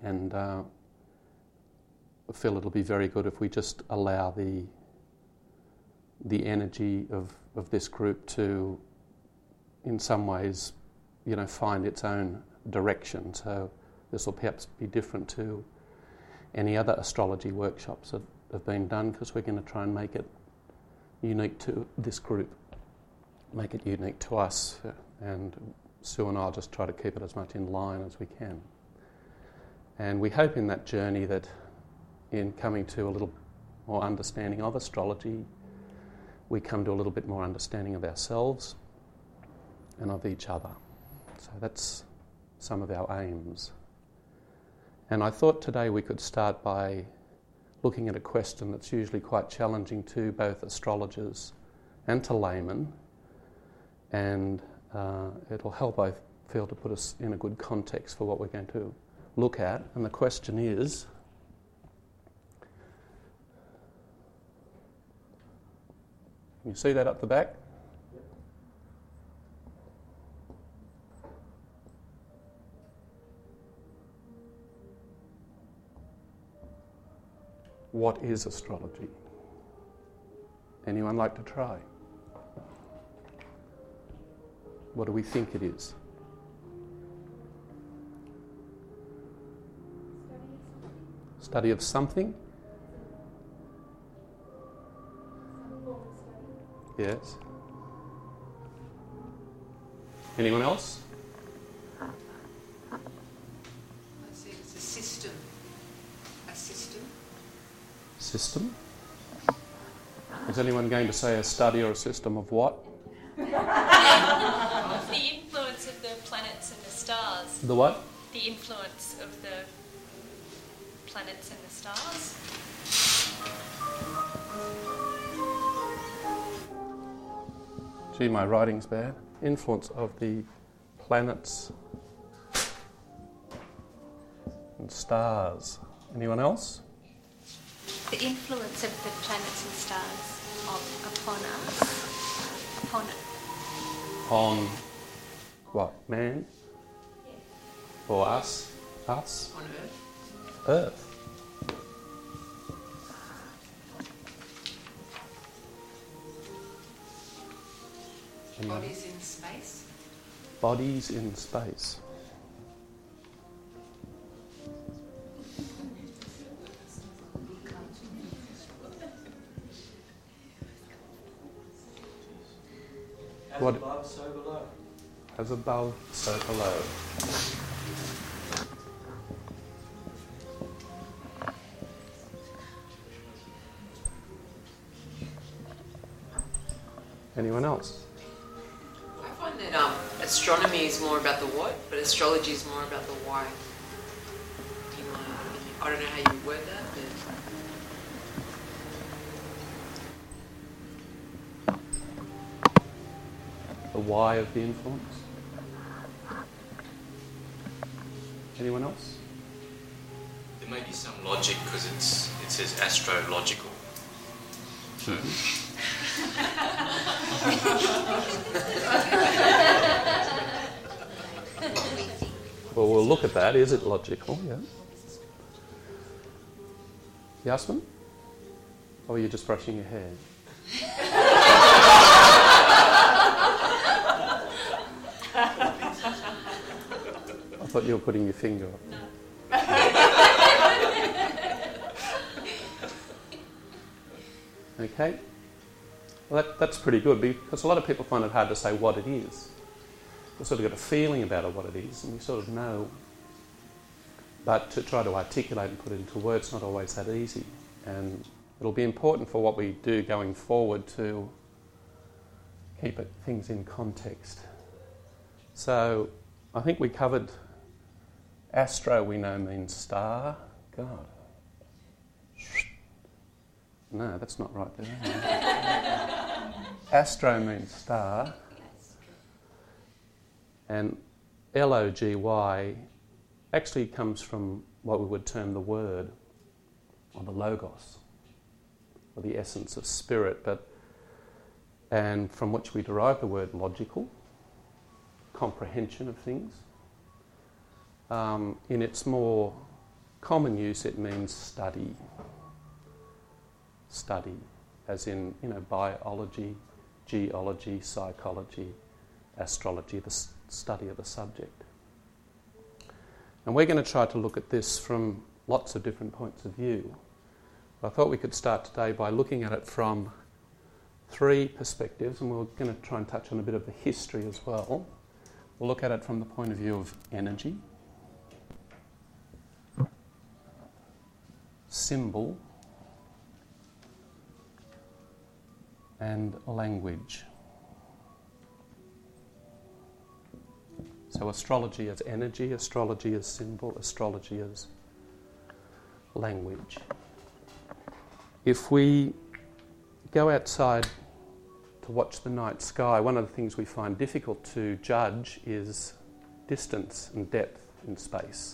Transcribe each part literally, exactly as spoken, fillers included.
And uh, I feel it'll be very good if we just allow the the energy of, of this group to, in some ways, you know, find its own direction. So this will perhaps be different to any other astrology workshops that have been done, because we're going to try and make it unique to this group, make it unique to us, and Sue and I'll just try to keep it as much in line as we can. And we hope in that journey that in coming to a little more understanding of astrology, we come to a little bit more understanding of ourselves and of each other. So that's some of our aims. And I thought today we could start by looking at a question that's usually quite challenging to both astrologers and to laymen, and uh, it'll help, I feel, to put us in a good context for what we're going to look at. And the question is, can you see that up the back? What is astrology? Anyone like to try? What do we think it is? Study of something? Yes. Anyone else? I see it's a system. A system. System? Is anyone going to say a study or a system of what? The influence of the planets and the stars. The what? The influence of the planets and the stars. Gee, my writing's bad. Influence of the planets and stars. Anyone else? The influence of the planets and stars of, upon us, upon On what? Man? Or us? Us? On Earth. Earth. Bodies in space. Bodies in space. As What? above, so below. As above, so below. Anyone else? I find that um, astronomy is more about the what, but astrology is more about the why. You know, I don't know how you word that, but The why of the influence? Anyone else? There may be some logic because it's it says astrological. Well, we'll look at that. Is it logical? Yeah. Yasmin? Or are you just brushing your hair? I thought you were putting your finger up. No. Okay. Well, that, that's pretty good, because a lot of people find it hard to say what it is. We've sort of got a feeling about it, what it is, and we sort of know. But to try to articulate and put it into words is not always that easy. And it'll be important for what we do going forward to keep it, things in context. So I think we covered astro, we know means star. God. No, that's not right there. Astro means star. And L O G Y actually comes from what we would term the word, or the logos, or the essence of spirit, but and from which we derive the word logical, comprehension of things. Um, in its more common use it means study. Study, as in, you know, biology, geology, psychology, astrology, the s- study of the subject. And we're going to try to look at this from lots of different points of view. I thought we could start today by looking at it from three perspectives, and we're going to try and touch on a bit of the history as well. We'll look at it from the point of view of energy, symbol, and language. So astrology as energy, astrology as symbol, astrology as language. If we go outside to watch the night sky, one of the things we find difficult to judge is distance and depth in space.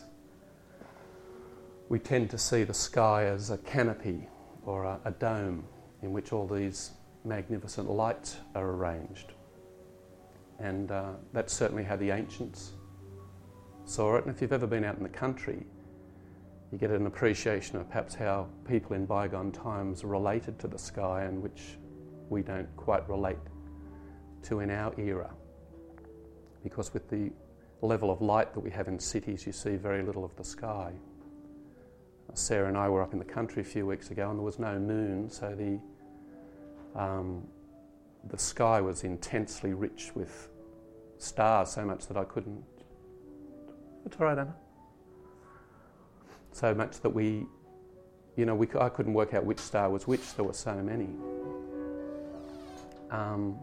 We tend to see the sky as a canopy or a, a dome in which all these magnificent lights are arranged. And uh, that's certainly how the ancients saw it. And if you've ever been out in the country, you get an appreciation of perhaps how people in bygone times related to the sky, and which we don't quite relate to in our era. Because with the level of light that we have in cities, you see very little of the sky. Sarah and I were up in the country a few weeks ago, and there was no moon, so the um, the sky was intensely rich with stars, so much that I couldn't... It's all right, Anna. So much that we, you know, we, I couldn't work out which star was which, there were so many. Um,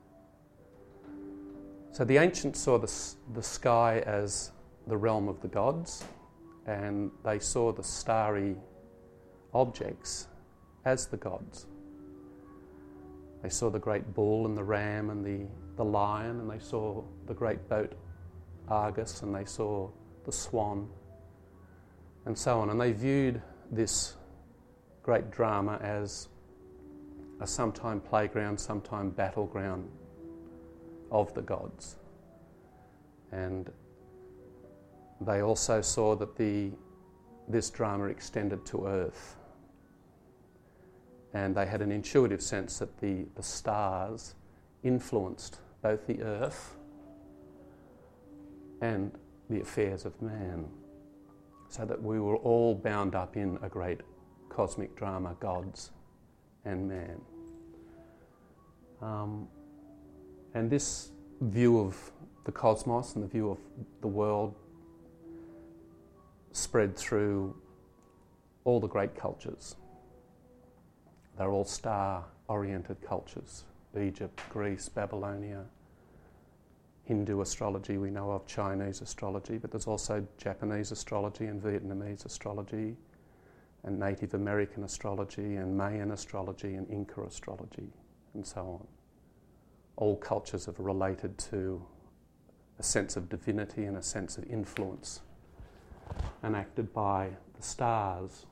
so the ancients saw the, the sky as the realm of the gods, and they saw the starry objects as the gods. They saw the great bull and the ram and the, the lion, and they saw the great boat Argus, and they saw the swan, and so on. And they viewed this great drama as a sometime playground, sometime battleground of the gods. And they also saw that the this drama extended to Earth. And they had an intuitive sense that the, the stars influenced both the Earth and the affairs of man. So that we were all bound up in a great cosmic drama, gods and man. Um, and this view of the cosmos and the view of the world spread through all the great cultures. They're all star-oriented cultures. Egypt, Greece, Babylonia, Hindu astrology we know of, Chinese astrology, but there's also Japanese astrology and Vietnamese astrology and Native American astrology and Mayan astrology and Inca astrology and so on. All cultures are related to a sense of divinity and a sense of influence enacted by the stars.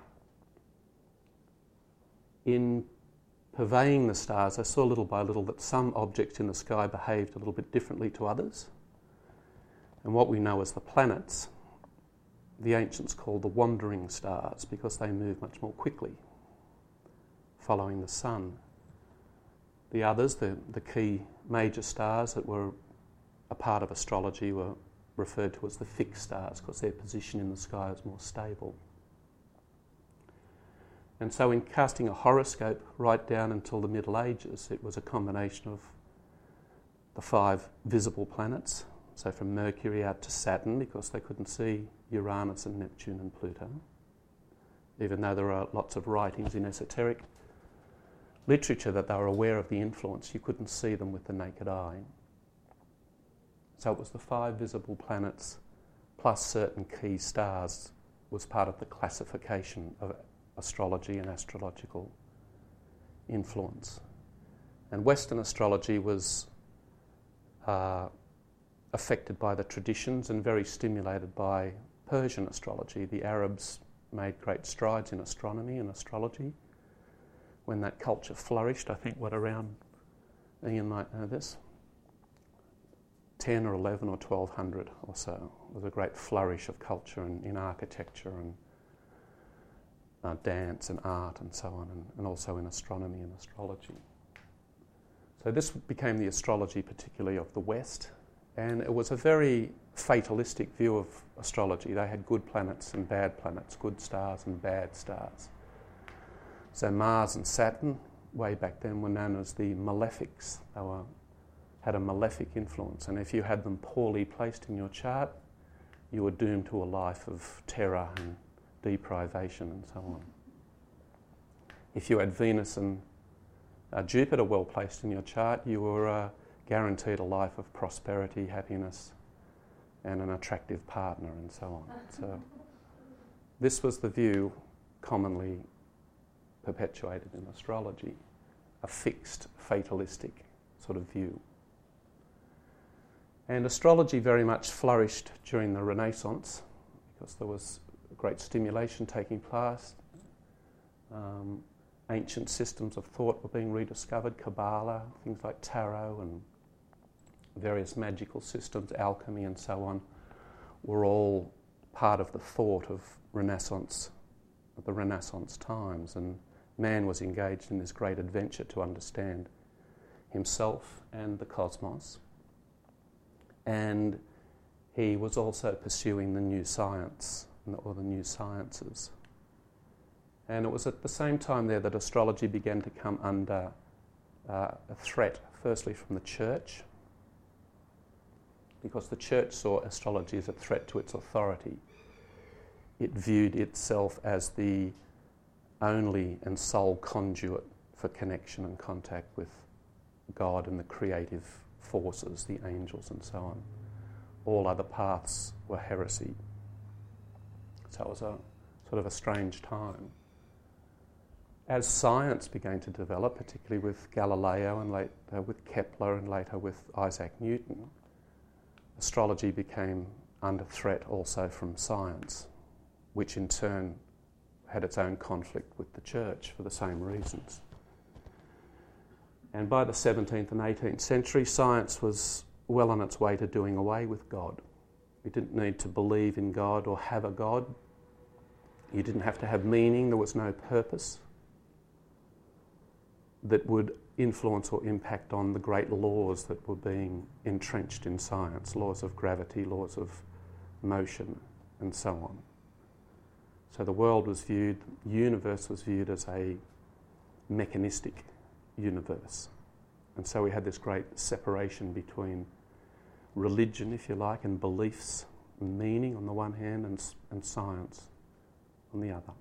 In purveying the stars, I saw little by little that some objects in the sky behaved a little bit differently to others. And what we know as the planets, the ancients called the wandering stars because they move much more quickly, following the sun. The others, the, the key major stars that were a part of astrology, were referred to as the fixed stars because their position in the sky is more stable. And so in casting a horoscope right down until the Middle Ages, it was a combination of the five visible planets, so from Mercury out to Saturn, because they couldn't see Uranus and Neptune and Pluto, even though there are lots of writings in esoteric literature that they were aware of the influence, you couldn't see them with the naked eye. So it was the five visible planets plus certain key stars was part of the classification of astrology and astrological influence. And Western astrology was uh, affected by the traditions and very stimulated by Persian astrology. The Arabs made great strides in astronomy and astrology when that culture flourished. I think what around, Ian might know this, ten or eleven or twelve hundred or so. There was a great flourish of culture in, in architecture and uh, dance and art and so on, and, and also in astronomy and astrology. So this became the astrology particularly of the West, and it was a very fatalistic view of astrology. They had good planets and bad planets, good stars and bad stars. So Mars and Saturn, way back then, were known as the malefics. They were, had a malefic influence, and if you had them poorly placed in your chart, you were doomed to a life of terror and deprivation and so on. If you had Venus and uh, Jupiter well placed in your chart, you were uh, guaranteed a life of prosperity, happiness, and an attractive partner and so on. So this was the view commonly perpetuated in astrology, a fixed, fatalistic sort of view. And astrology very much flourished during the Renaissance because there was great stimulation taking place. Um, ancient systems of thought were being rediscovered, Kabbalah, things like tarot and various magical systems, alchemy and so on, were all part of the thought of Renaissance, of the Renaissance times, and man was engaged in this great adventure to understand himself and the cosmos, and he was also pursuing the new science, or the new sciences. And it was at the same time there that astrology began to come under uh, a threat, firstly from the church, because the church saw astrology as a threat to its authority. It viewed itself as the only and sole conduit for connection and contact with God and the creative forces, the angels and so on. All other paths were heresy. So it was a sort of a strange time. As science began to develop, particularly with Galileo and later with Kepler and later with Isaac Newton, astrology became under threat also from science, which in turn had its own conflict with the church for the same reasons. And by the seventeenth and eighteenth century, science was well on its way to doing away with God. You didn't need to believe in God or have a God. You didn't have to have meaning. There was no purpose that would influence or impact on the great laws that were being entrenched in science, laws of gravity, laws of motion, and so on. So the world was viewed, the universe was viewed as a mechanistic universe. And so we had this great separation between religion, if you like, and beliefs, and meaning on the one hand, and, and science on the other.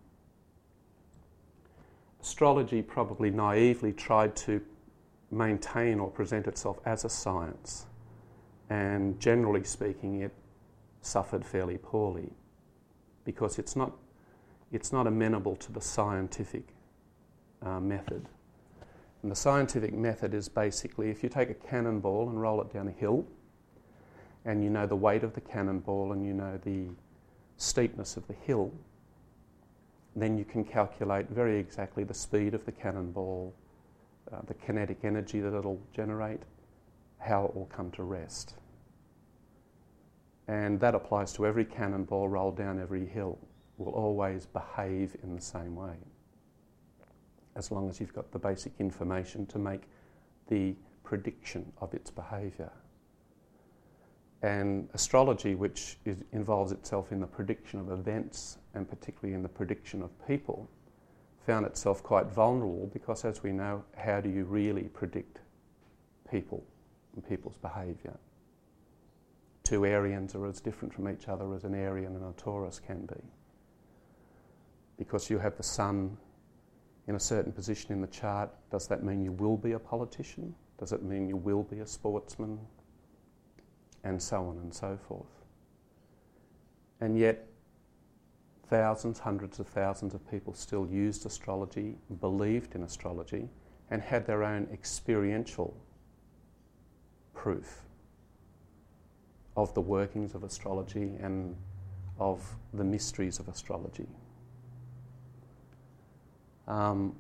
Astrology probably naively tried to maintain or present itself as a science, and generally speaking it suffered fairly poorly because it's not it's not amenable to the scientific uh, method. And the scientific method is basically if you take a cannonball and roll it down a hill, and you know the weight of the cannonball and you know the steepness of the hill, then you can calculate very exactly the speed of the cannonball, uh, the kinetic energy that it'll generate, how it will come to rest. And that applies to every cannonball rolled down every hill. Will always behave in the same way, as long as you've got the basic information to make the prediction of its behaviour. And astrology, which is, involves itself in the prediction of events, and particularly in the prediction of people, found itself quite vulnerable because, as we know, how do you really predict people and people's behaviour? Two Arians are as different from each other as an Arian and a Taurus can be. Because you have the sun in a certain position in the chart, does that mean you will be a politician? Does it mean you will be a sportsman? And so on and so forth. And yet, thousands, hundreds of thousands of people still used astrology, believed in astrology, and had their own experiential proof of the workings of astrology and of the mysteries of astrology. Um,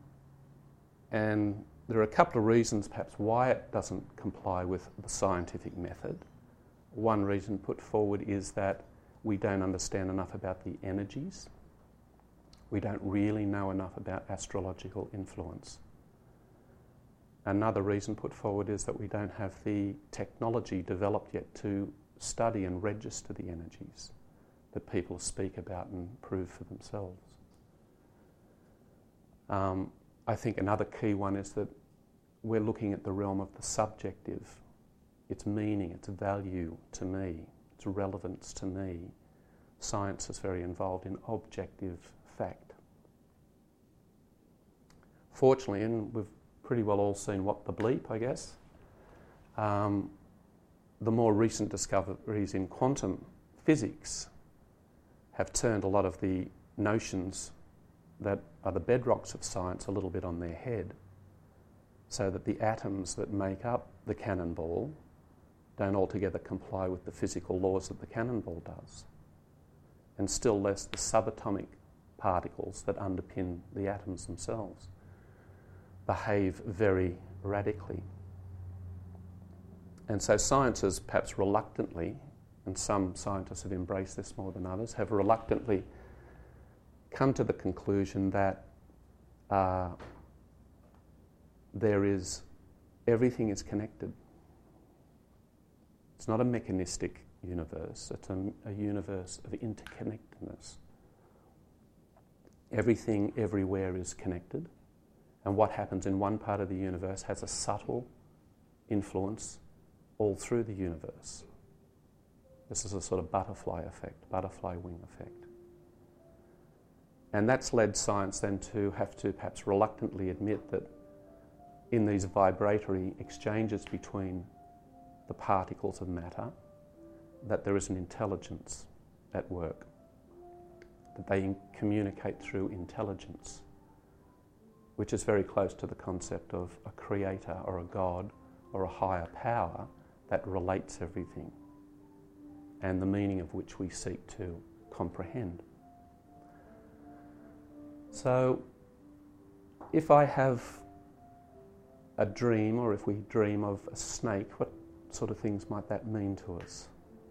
and there are a couple of reasons perhaps why it doesn't comply with the scientific method. one reason put forward is that we don't understand enough about the energies. We don't really know enough about astrological influence. Another reason put forward is that we don't have the technology developed yet to study and register the energies that people speak about and prove for themselves. Um, I think another key one is that we're looking at the realm of the subjective, its meaning, its value to me, its relevance to me. Science is very involved in objective fact. Fortunately, and we've pretty well all seen What the Bleep, I guess, um, the more recent discoveries in quantum physics have turned a lot of the notions that are the bedrocks of science a little bit on their head, so that the atoms that make up the cannonball don't altogether comply with the physical laws that the cannonball does, and still less the subatomic particles that underpin the atoms themselves behave very radically. And so science has perhaps reluctantly, and some scientists have embraced this more than others, have reluctantly come to the conclusion that uh, there is, everything is connected. It's not a mechanistic universe, it's a, a universe of interconnectedness. Everything everywhere is connected, and what happens in one part of the universe has a subtle influence all through the universe. This is a sort of butterfly effect, butterfly wing effect. And that's led science then to have to perhaps reluctantly admit that in these vibratory exchanges between the particles of matter, that there is an intelligence at work, that they communicate through intelligence, which is very close to the concept of a creator or a god or a higher power that relates everything, and the meaning of which we seek to comprehend. So, if I have a dream, or if we dream of a snake, what sort of things might that mean to us?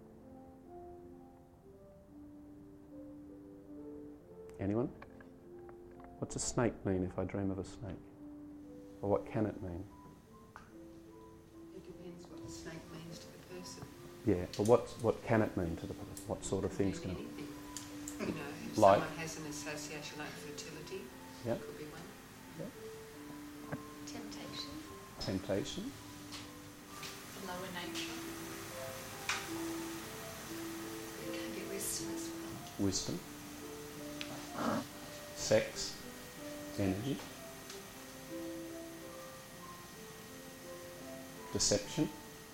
Anyone? What's a snake mean if I dream of a snake? Or what can it mean? It depends what the snake means to the person. Yeah, but what what can it mean to the person? What sort of things can it mean? Anything. You know, if like? someone has an association like fertility, Yep. could be one. Yep. Temptation. Temptation. Lower nature. It can be wisdom as well. Wisdom. Sex. Energy. Deception.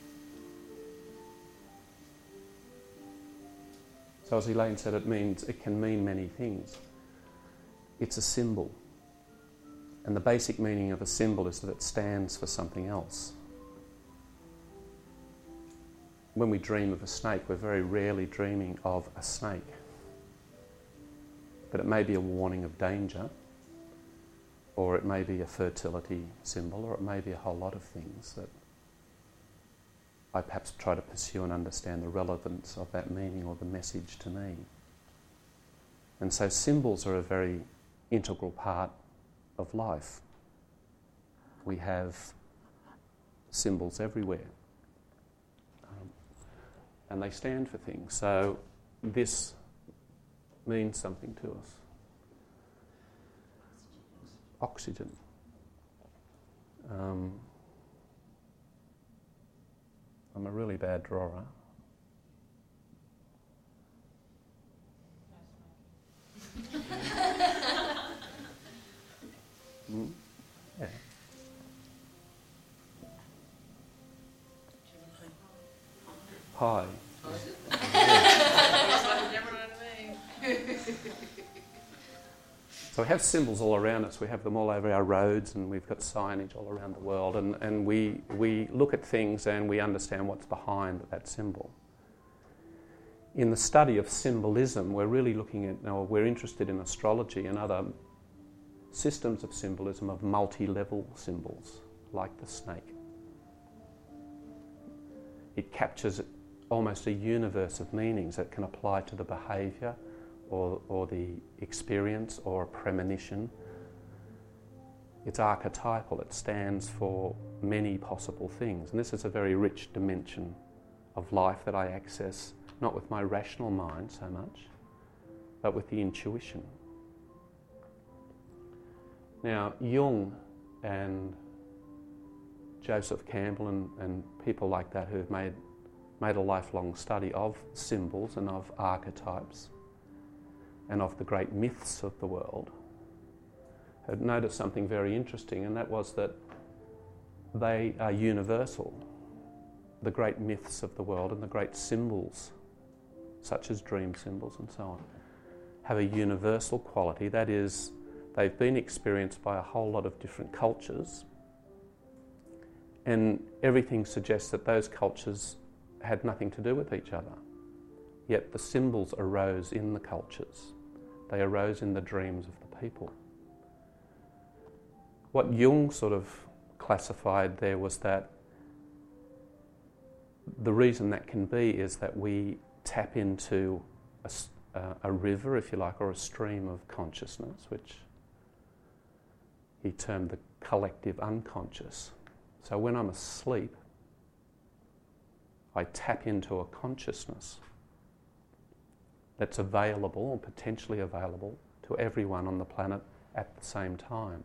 So as Elaine said, it means, it can mean many things. It's a symbol. And the basic meaning of a symbol is that it stands for something else. When we dream of a snake, we're very rarely dreaming of a snake. But it may be a warning of danger, or it may be a fertility symbol, or it may be a whole lot of things that I perhaps try to pursue and understand the relevance of that meaning or the message to me. And so symbols are a very integral part of life. We have symbols everywhere. Um, and they stand for things. So this means something to us. Oxygen. Um, I'm a really bad drawer. mm? Yeah. Pie. So we have symbols all around us. We have them all over our roads, and we've got signage all around the world, and, and we, we look at things and we understand what's behind that symbol. In the study of symbolism, we're really looking at, or we're interested in astrology and other systems of symbolism of multi-level symbols, like the snake. It captures almost a universe of meanings that can apply to the behaviour or, or the experience or a premonition. It's archetypal, it stands for many possible things. And this is a very rich dimension of life that I access, not with my rational mind so much, but with the intuition. Now, Jung and Joseph Campbell and, and people like that who have made, made a lifelong study of symbols and of archetypes and of the great myths of the world had noticed something very interesting, and that was that they are universal. The great myths of the world and the great symbols, such as dream symbols and so on, have a universal quality. That is, they've been experienced by a whole lot of different cultures, and everything suggests that those cultures had nothing to do with each other. Yet the symbols arose in the cultures. They arose in the dreams of the people. What Jung sort of classified there was that the reason that can be is that we tap into a, uh, a river, if you like, or a stream of consciousness, which he termed the collective unconscious. So when I'm asleep, I tap into a consciousness that's available or potentially available to everyone on the planet at the same time.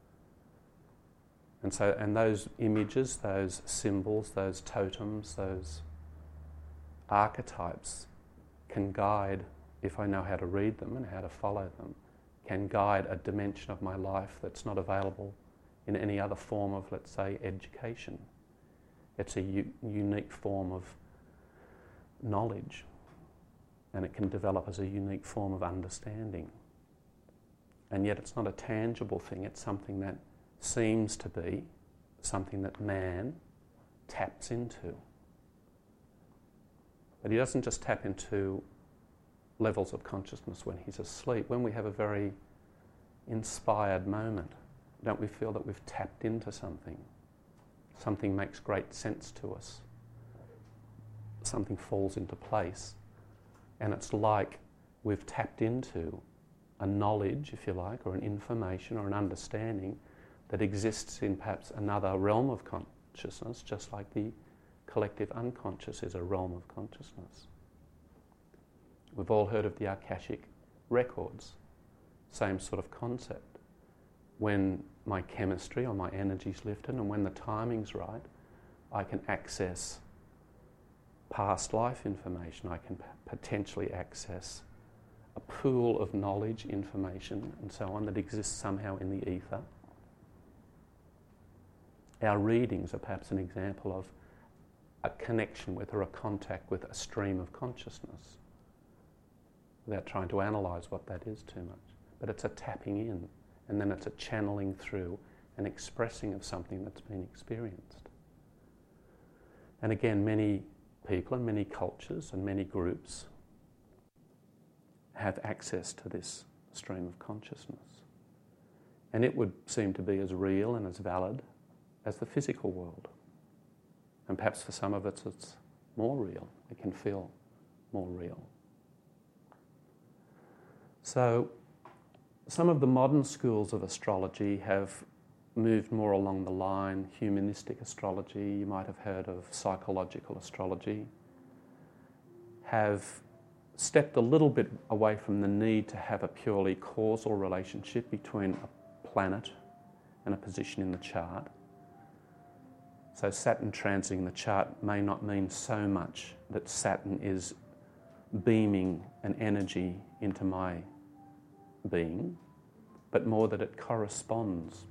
And so, and those images, those symbols, those totems, those archetypes can guide, if I know how to read them and how to follow them, can guide a dimension of my life that's not available in any other form of, let's say, education. It's a u- unique form of knowledge, and it can develop as a unique form of understanding. And yet it's not a tangible thing, it's something that seems to be something that man taps into. But he doesn't just tap into levels of consciousness when he's asleep. When we have a very inspired moment, don't we feel that we've tapped into something? Something makes great sense to us. Something falls into place. And it's like we've tapped into a knowledge, if you like, or an information or an understanding that exists in perhaps another realm of consciousness, just like the collective unconscious is a realm of consciousness. We've all heard of the Akashic records, same sort of concept. When my chemistry or my energy's lifted and when the timing's right, I can access past life information, I can p- potentially access a pool of knowledge, information and so on that exists somehow in the ether. Our readings are perhaps an example of a connection with or a contact with a stream of consciousness, without trying to analyse what that is too much. But it's a tapping in, and then it's a channeling through, an expressing of something that's been experienced. And again, many people and many cultures and many groups have access to this stream of consciousness. And it would seem to be as real and as valid as the physical world. And perhaps for some of us it's more real. It can feel more real. So some of the modern schools of astrology have moved more along the line, humanistic astrology, you might have heard of psychological astrology, have stepped a little bit away from the need to have a purely causal relationship between a planet and a position in the chart. So Saturn transiting the chart may not mean so much that Saturn is beaming an energy into my being, but more that it corresponds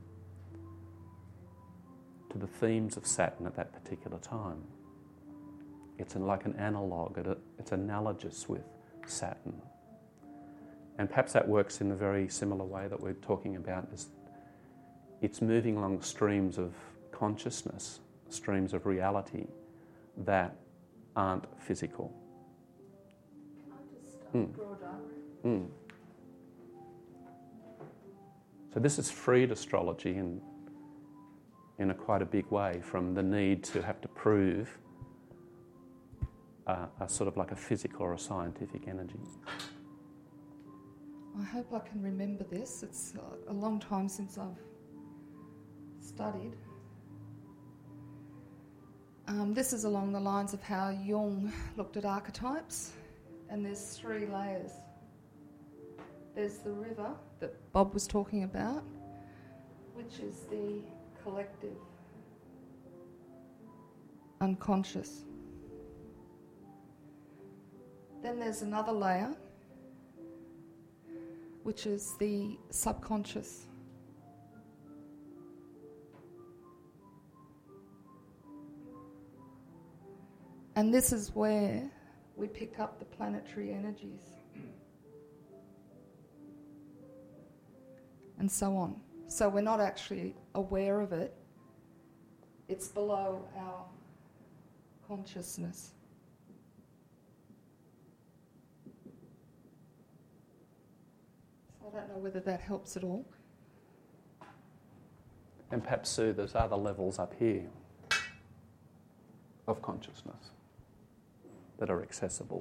to the themes of Saturn at that particular time. It's like an analogue, it's analogous with Saturn. And perhaps that works in a very similar way that we're talking about, is it's moving along streams of consciousness, streams of reality that aren't physical. Mm. Mm. So this has freed astrology in, in a quite a big way from the need to have to prove a, a sort of like a physical or a scientific energy. I hope I can remember this. It's a long time since I've studied. Um, this is along the lines of how Jung looked at archetypes, and there's three layers. There's the river that Bob was talking about, which is the collective unconscious. Then there's another layer, which is the subconscious. And this is where we pick up the planetary energies. And so on. So we're not actually aware of it. It's below our consciousness. So I don't know whether that helps at all. And perhaps, Sue, there's other levels up here of consciousness that are accessible.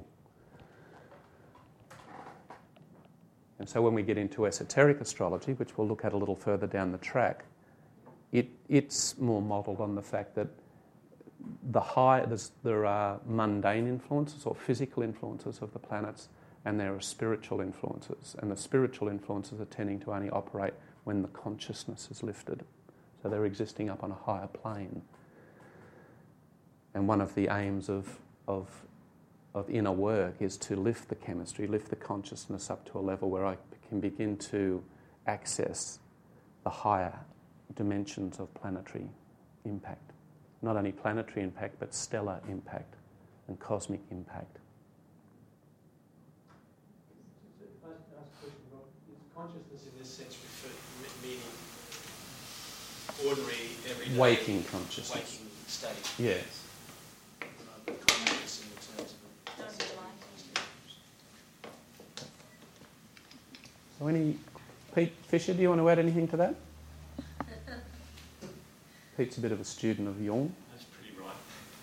And so when we get into esoteric astrology, which we'll look at a little further down the track, it, it's more modelled on the fact that the high, there are mundane influences or physical influences of the planets, and there are spiritual influences. And the spiritual influences are tending to only operate when the consciousness is lifted. So they're existing up on a higher plane. And one of the aims of, of of inner work is to lift the chemistry, lift the consciousness up to a level where I can begin to access the higher dimensions of planetary impact. Not only planetary impact, but stellar impact and cosmic impact. If I ask a question, Rob, is consciousness in this sense refer, meaning ordinary, everyday... Waking consciousness. Waking state. Yes. So any, Pete Fisher, do you want to add anything to that? Pete's a bit of a student of Jung. That's pretty right.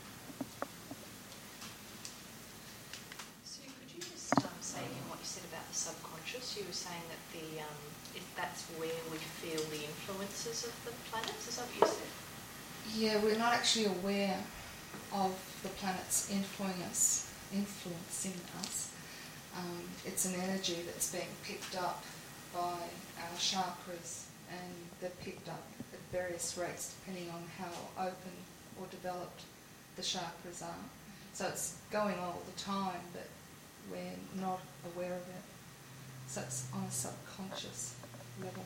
So could you just um, say again what you said about the subconscious? You were saying that the um, if that's where we feel the influences of the planets. Is that what you said? Yeah, we're not actually aware of the planets influencing us. Influencing us. Um, it's an energy that's being picked up by our chakras, and they're picked up at various rates depending on how open or developed the chakras are. So it's going on all the time, but we're not aware of it. So it's on a subconscious level.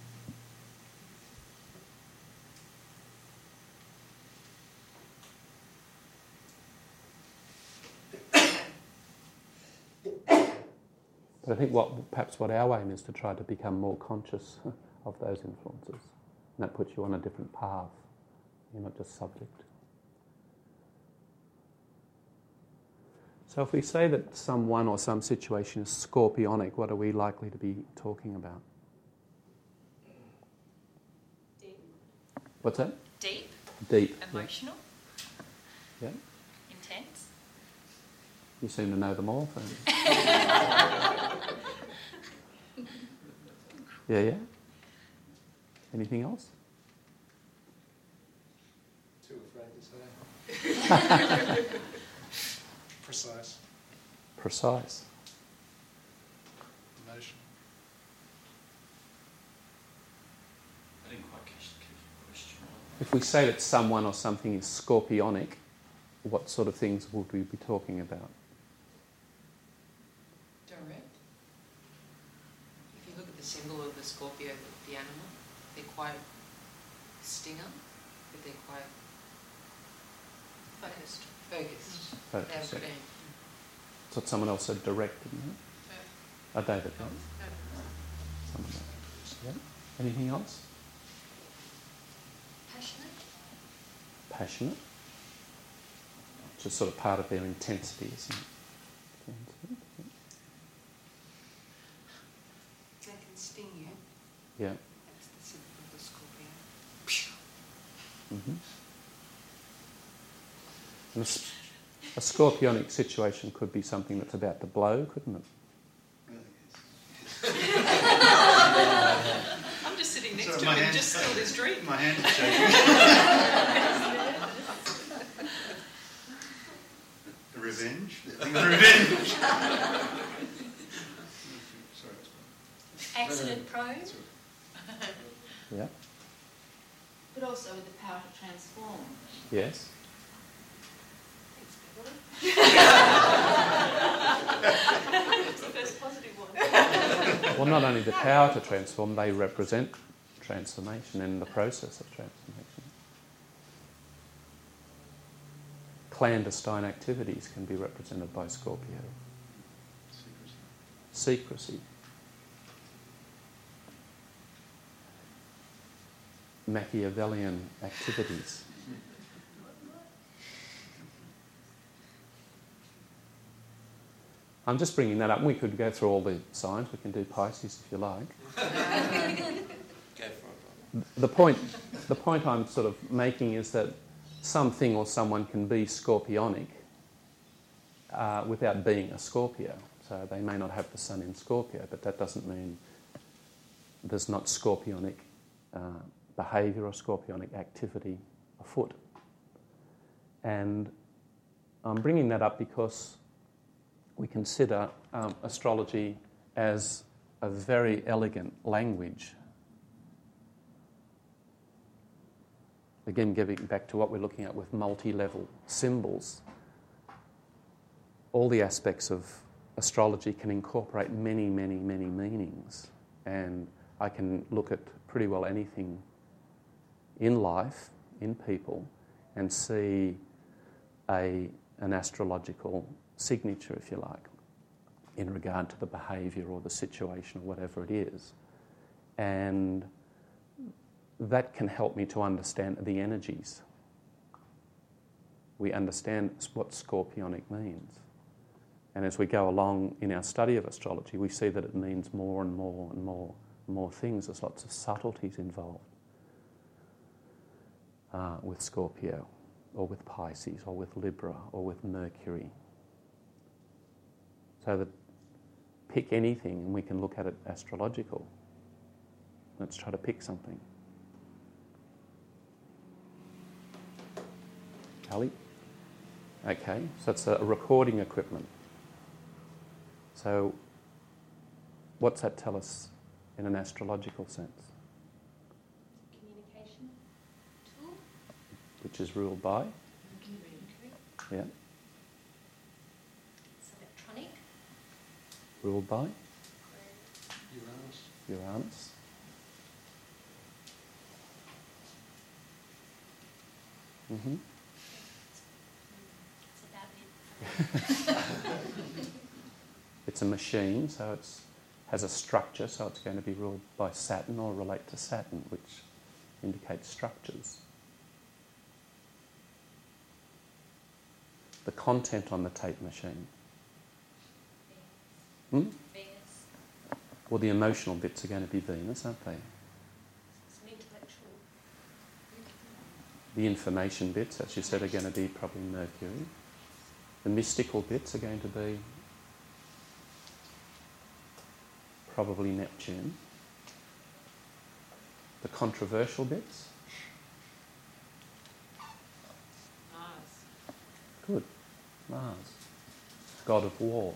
But I think what perhaps what our aim is to try to become more conscious of those influences. And that puts you on a different path. You're not just subject. So if we say that someone or some situation is scorpionic, what are we likely to be talking about? Deep. What's that? Deep. Deep. Emotional. Yeah. Intense. You seem to know them all. So. Yeah, yeah. Anything else? Too afraid to say. Precise. Precise. Emotion. I didn't quite catch the question. If we say that someone or something is scorpionic, what sort of things would we be talking about? Direct. If you look at the symbol of the Scorpio, the animal, they're quite stinger, but they're quite focused. Focused. Focused, They have good yeah. aim. That's what someone else said, direct, didn't it? Oh, David, right? Someone else. Yeah. Anything else? Passionate. Passionate. Which is sort of part of their intensity, isn't it? Intensity, yeah. They can sting you. Yeah. That's the symbol of the Scorpio. Mm-hmm. And the, sp- A scorpionic situation could be something that's about to blow, couldn't it? I'm just sitting next Sorry, to my him and hand- just spilled his drink. My hand is shaking. Revenge? Revenge! Sorry. Accident prone. Yeah. But also with the power to transform. Yes. It's the first positive one. Well, not only the power to transform, they represent transformation and the process of transformation. Clandestine activities can be represented by Scorpio. Secrecy. Machiavellian activities. I'm just bringing that up. We could go through all the signs. We can do Pisces if you like. Go for it. The point, the point I'm sort of making is that something or someone can be scorpionic uh, without being a Scorpio. So they may not have the sun in Scorpio, but that doesn't mean there's not scorpionic uh, behaviour or scorpionic activity afoot. And I'm bringing that up because we consider um, astrology as a very elegant language. Again, getting back to what we're looking at with multi-level symbols, all the aspects of astrology can incorporate many, many, many meanings. And I can look at pretty well anything in life, in people, and see a, an astrological signature, if you like, in regard to the behaviour or the situation or whatever it is. And that can help me to understand the energies. We understand what scorpionic means. And as we go along in our study of astrology, we see that it means more and more and more and more things. There's lots of subtleties involved uh, with Scorpio, or with Pisces, or with Libra, or with Mercury. So that pick anything and we can look at it astrological. Let's try to pick something. Ali? Okay, so it's a recording equipment. So what's that tell us in an astrological sense? Communication tool. Which is ruled by? Yeah. It's electronic. Ruled by? Uranus. Uranus. Mm-hmm. It's about it. It's a machine, so it has a structure, so it's going to be ruled by Saturn or relate to Saturn, which indicates structures. The content on the tape machine. Hmm? Venus. Well, the emotional bits are going to be Venus, aren't they? It's an intellectual. The information bits, as you said, are going to be probably Mercury. The mystical bits are going to be probably Neptune. The controversial bits? Mars. Good. Mars. God of war.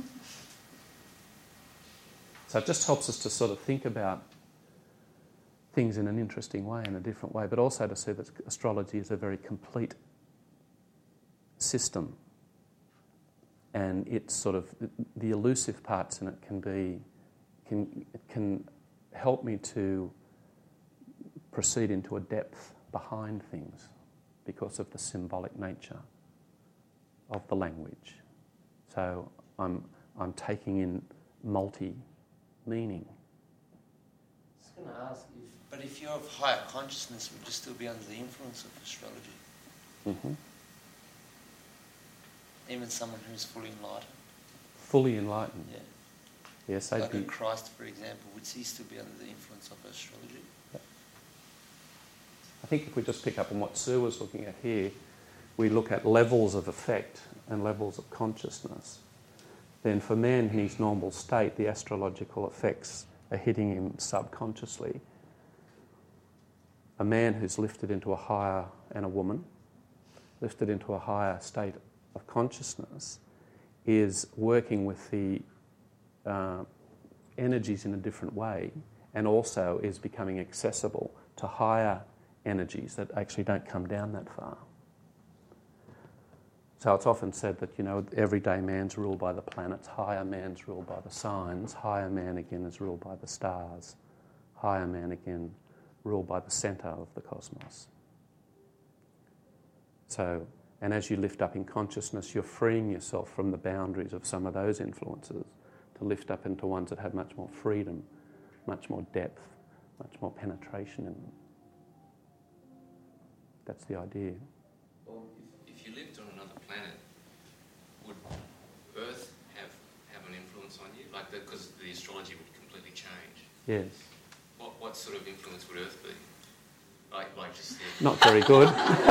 So it just helps us to sort of think about things in an interesting way, in a different way, but also to see that astrology is a very complete system. And it's sort of, the elusive parts in it can be, can, it can help me to proceed into a depth behind things because of the symbolic nature of the language. So I'm, I'm taking in multi-meaning. I was going to ask, if, but if you're of higher consciousness, would you still be under the influence of astrology? Mm-hmm. Even someone who's fully enlightened? Fully enlightened? Yeah. Yes, they'd like be... a Christ, for example, would he still be under the influence of astrology? I think if we just pick up on what Sue was looking at here, we look at levels of effect and levels of consciousness, then for man in his normal state, the astrological effects are hitting him subconsciously. A man who's lifted into a higher, and a woman, lifted into a higher state of consciousness, is working with the uh, energies in a different way, and also is becoming accessible to higher energies that actually don't come down that far. So it's often said that, you know, everyday man's ruled by the planets, higher man's ruled by the signs, higher man again is ruled by the stars, higher man again ruled by the centre of the cosmos. So, and as you lift up in consciousness, you're freeing yourself from the boundaries of some of those influences to lift up into ones that have much more freedom, much more depth, much more penetration in them. That's the idea. Well, if, if you lived on another planet, would Earth have, have an influence on you? Like, because the, the astrology would completely change. Yes. What what sort of influence would Earth be? Like, like just the... Not very good.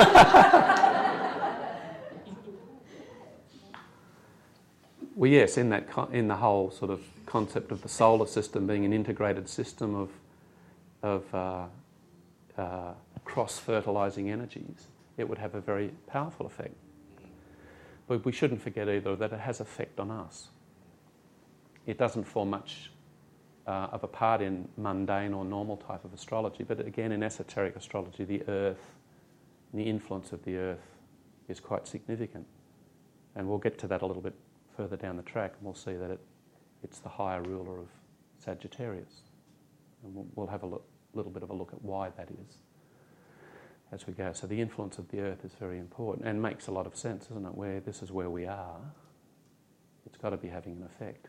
Well, yes, in that co- in the whole sort of concept of the solar system being an integrated system of of uh, uh, cross-fertilising energies, it would have a very powerful effect. But we shouldn't forget either that it has effect on us. It doesn't form much uh, of a part in mundane or normal type of astrology, but again, in esoteric astrology, the Earth, the influence of the Earth is quite significant. And we'll get to that a little bit further down the track, and we'll see that it, it's the higher ruler of Sagittarius. And we'll, we'll have a look, little bit of a look at why that is as we go. So the influence of the Earth is very important and makes a lot of sense, isn't it? Where this is where we are, it's got to be having an effect.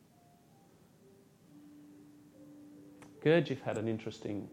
Gurdjieff had an interesting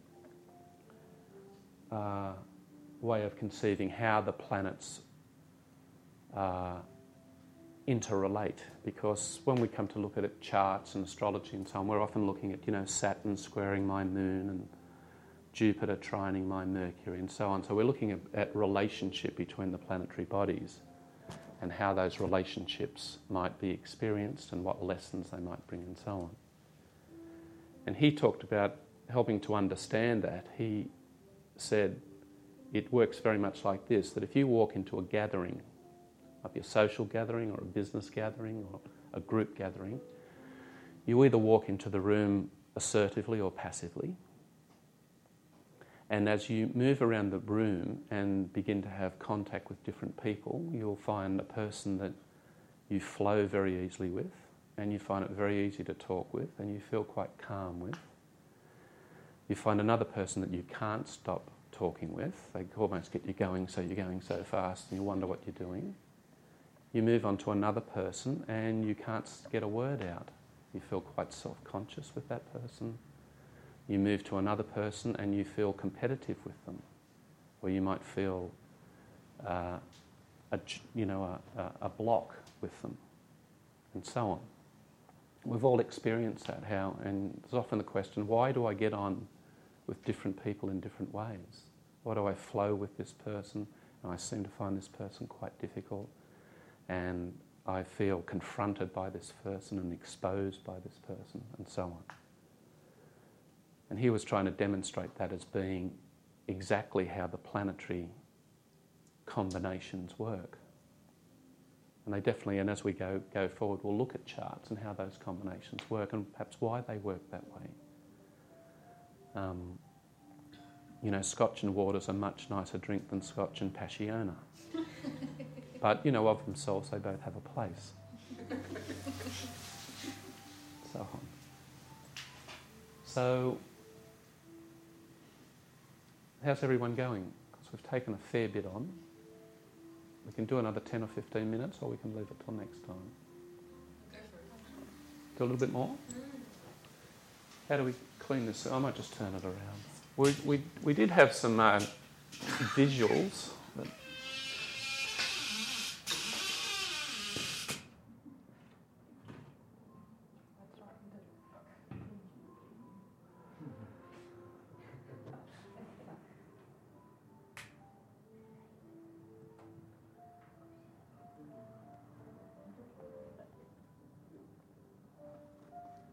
uh, way of conceiving how the planets uh, interrelate, because when we come to look at it, charts and astrology and so on, we're often looking at, you know, Saturn squaring my moon and Jupiter trining my Mercury and so on. So we're looking at, at relationship between the planetary bodies and how those relationships might be experienced and what lessons they might bring and so on. And he talked about helping to understand that. He said it works very much like this, that if you walk into a gathering, might be a social gathering or a business gathering or a group gathering, you either walk into the room assertively or passively. And as you move around the room and begin to have contact with different people, you'll find a person that you flow very easily with, and you find it very easy to talk with, and you feel quite calm with. You find another person that you can't stop talking with. They almost get you going, so you're going so fast and you wonder what you're doing. You move on to another person and you can't get a word out. You feel quite self-conscious with that person. You move to another person and you feel competitive with them, or you might feel uh, a, you know, a, a block with them, and so on. We've all experienced that, how, and there's often the question, why do I get on with different people in different ways? Why do I flow with this person and I seem to find this person quite difficult, and I feel confronted by this person and exposed by this person, and so on. And he was trying to demonstrate that as being exactly how the planetary combinations work. And they definitely, and as we go, go forward, we'll look at charts and how those combinations work and perhaps why they work that way. Um, you know, Scotch and water's a much nicer drink than Scotch and Passiona. But, you know, of themselves, they both have a place. So on. So, how's everyone going? Because we've taken a fair bit on. We can do another ten or fifteen minutes, or we can leave it till next time. Go for it. Do a little bit more? Mm. How do we clean this? I might just turn it around. We we we did have some uh, visuals. But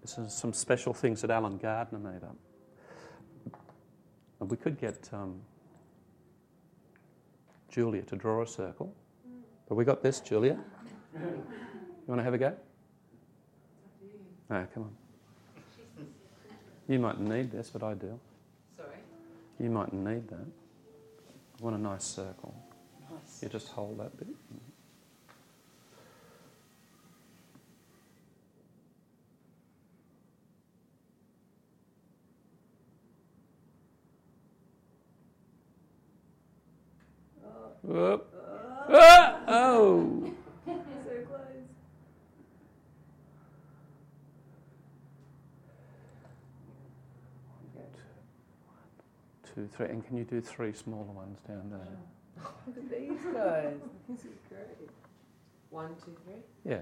This is some special things that Alan Gardner made up. And we could get um, Julia to draw a circle. But we got this, Julia. You want to have a go? No, come on. You mightn't need this, but I do. Sorry? You mightn't need that. I want a nice circle. Nice. You just hold that bit. Whoop. Ah! Oh! So close. Two, three, and can you do three smaller ones down there? Look at these guys. This is great. One, two, three. Yeah.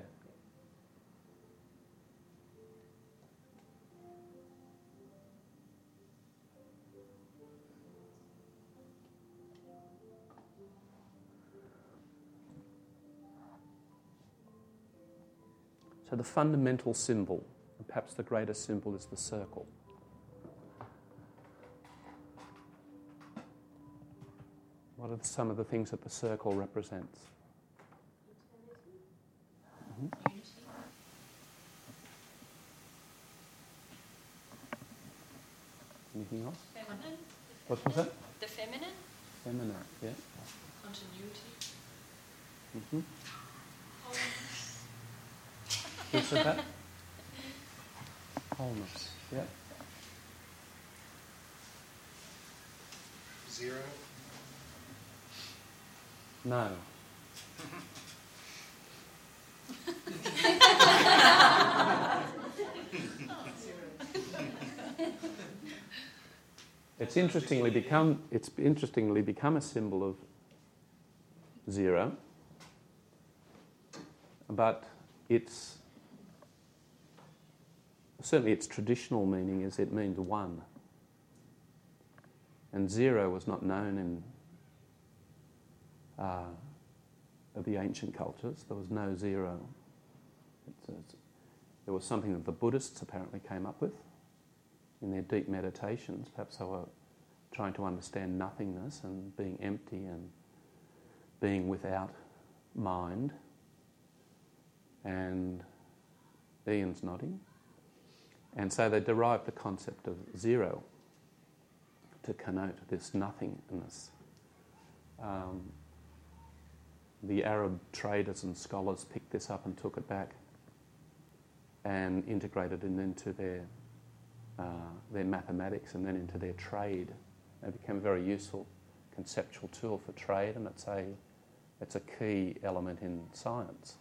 So the fundamental symbol, and perhaps the greatest symbol, is the circle. What are some of the things that the circle represents? Mm-hmm. Anything else? Feminine. What was that? The feminine. Feminine, yeah. Continuity. Mm-hmm. Wholeness. Who said that? Wholeness, yeah. Zero. No. It's interestingly become it's interestingly become a symbol of zero, but it's certainly its traditional meaning is it means one. And zero was not known in uh, the ancient cultures. There was no zero. It's, it's, there was something that the Buddhists apparently came up with in their deep meditations. Perhaps they were trying to understand nothingness and being empty and being without mind. And Ian's nodding. And so they derived the concept of zero to connote this nothingness. Um, the Arab traders and scholars picked this up and took it back and integrated it into their uh, their mathematics and then into their trade. It became a very useful conceptual tool for trade, and it's a it's a key element in science.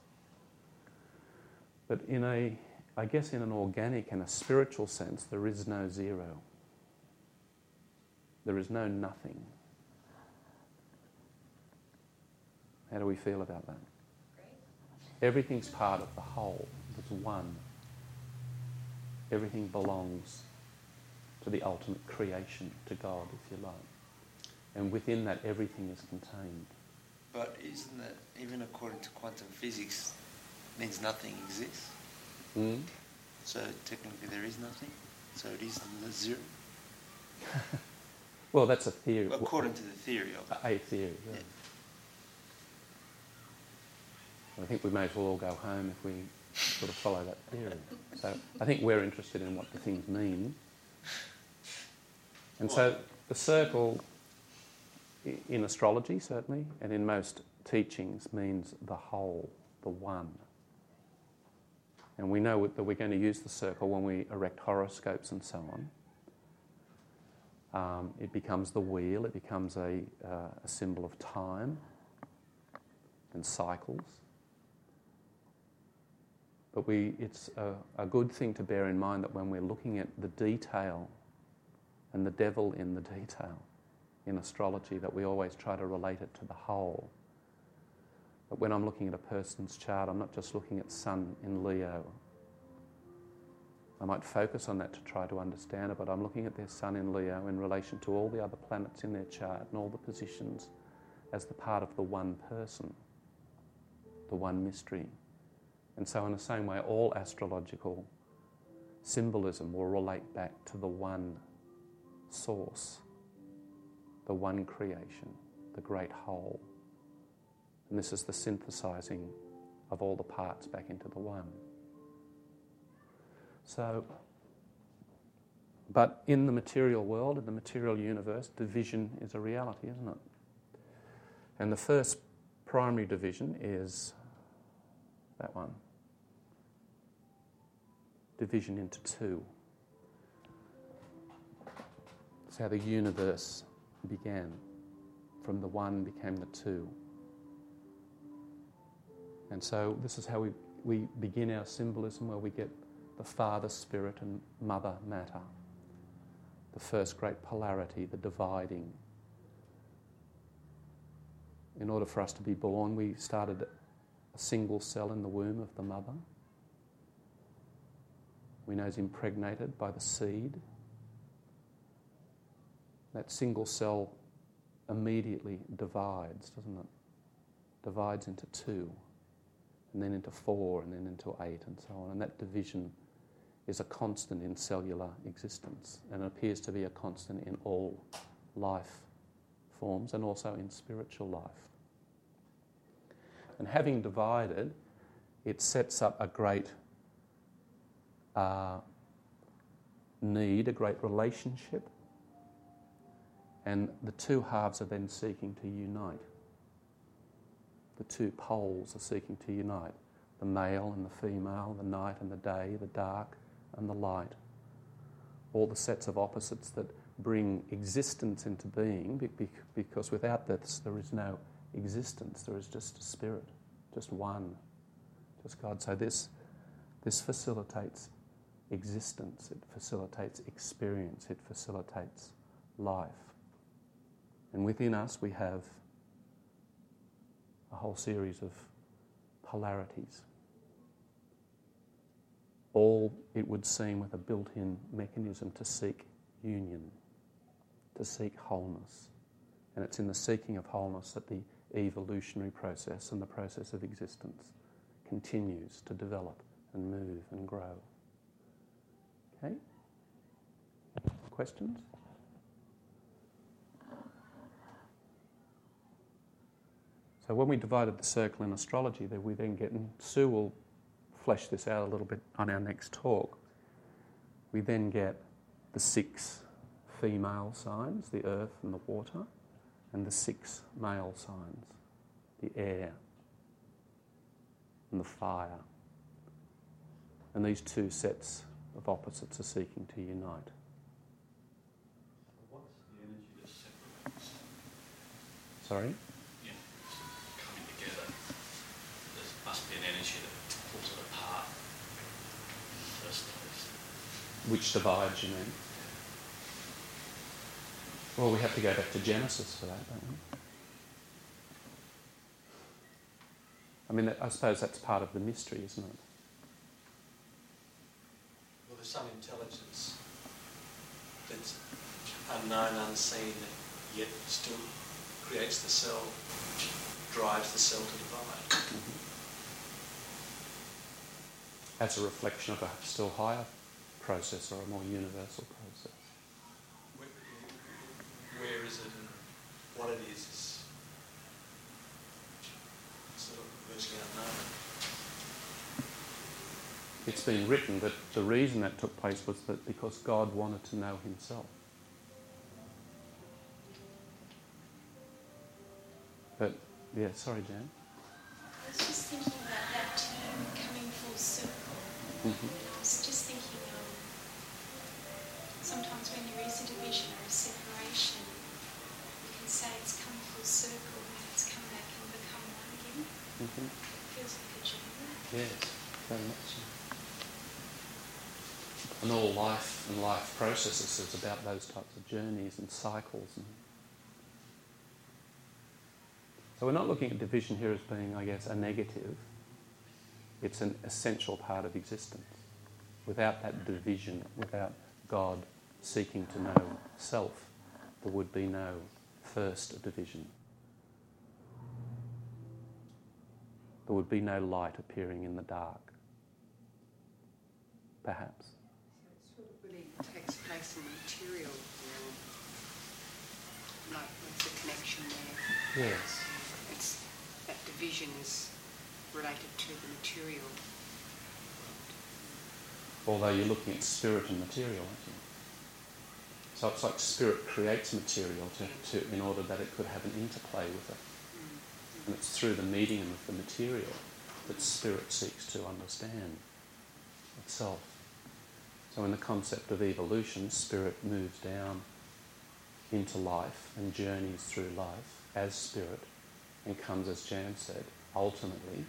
But in a, I guess in an organic and a spiritual sense, there is no zero. There is no nothing. How do we feel about that? Great. Everything's part of the whole. There's one. Everything belongs to the ultimate creation, to God, if you like. And within that, everything is contained. But isn't that, even according to quantum physics, means nothing exists? Mm. So technically there is nothing? So it is the zero? Well, that's a theory. Well, according to the theory of it. A theory, yeah. Yeah. I think we may as well all go home if we sort of follow that theory. So I think we're interested in what the things mean. And so the circle, in astrology certainly, and in most teachings, means the whole, the one. And we know that we're going to use the circle when we erect horoscopes and so on. Um, it becomes the wheel, it becomes a, uh, a symbol of time and cycles. But we, it's a, a good thing to bear in mind that when we're looking at the detail and the devil in the detail in astrology, that we always try to relate it to the whole. But when I'm looking at a person's chart, I'm not just looking at Sun in Leo. I might focus on that to try to understand it, but I'm looking at their Sun in Leo in relation to all the other planets in their chart and all the positions as the part of the one person, the one mystery. And so in the same way, all astrological symbolism will relate back to the one source, the one creation, the great whole. And this is the synthesizing of all the parts back into the one. So, but in the material world, in the material universe, division is a reality, isn't it? And the first primary division is that one. Division into two. It's how the universe began. From the one became the two. And so this is how we, we begin our symbolism, where we get the Father Spirit and Mother Matter. The first great polarity, the dividing. In order for us to be born, we started a single cell in the womb of the mother. We know it's impregnated by the seed. That single cell immediately divides, doesn't it? Divides into two, and then into four, and then into eight, and so on. And that division is a constant in cellular existence, and it appears to be a constant in all life forms, and also in spiritual life. And having divided, it sets up a great uh, need, a great relationship, and the two halves are then seeking to unite. The two poles are seeking to unite. The male and the female, the night and the day, the dark and the light. All the sets of opposites that bring existence into being, because without this there is no existence, there is just a spirit, just one, just God. So this, this facilitates existence, it facilitates experience, it facilitates life. And within us we have a whole series of polarities. All, it would seem, with a built-in mechanism to seek union, to seek wholeness. And it's in the seeking of wholeness that the evolutionary process and the process of existence continues to develop and move and grow. Okay? Questions? So when we divided the circle in astrology, that we then get, and Sue will flesh this out a little bit on our next talk, we then get the six female signs, the earth and the water, and the six male signs, the air and the fire. And these two sets of opposites are seeking to unite. What's the energy that separates? Sorry? Yeah, coming together. There must be an energy that pulls it apart in the first place. Which divides, you mean? Well, we have to go back to Genesis for that, don't we? I mean, I suppose that's part of the mystery, isn't it? Well, there's some intelligence that's unknown, unseen, that yet still creates the cell, drives the cell to divide. Mm-hmm. As a reflection of a still higher process or a more universal process. Where, where is it and what it is is sort of virtually unknown. It's been written that the reason that took place was that because God wanted to know himself. But, yeah, sorry, Jan. I was just thinking about that term coming full circle. Mm-hmm. And I was just thinking, um, sometimes when there is a division or a separation, you can say it's come full circle and it's come back and become one again. Mm-hmm. It feels like a journey. Yes, very much so. And all life and life processes is about those types of journeys and cycles. And so we're not looking at division here as being, I guess, a negative. It's an essential part of existence. Without that division, without God seeking to know self, there would be no first division. There would be no light appearing in the dark, perhaps. space and the material realm. Like, what's the connection there? Yes. It's, that division is related to the material. Although you're looking at spirit and material, aren't you? So it's like spirit creates material to, to, in order that it could have an interplay with it. Mm. And it's through the medium of the material that spirit seeks to understand itself. So in the concept of evolution, spirit moves down into life and journeys through life as spirit and comes, as Jan said, ultimately,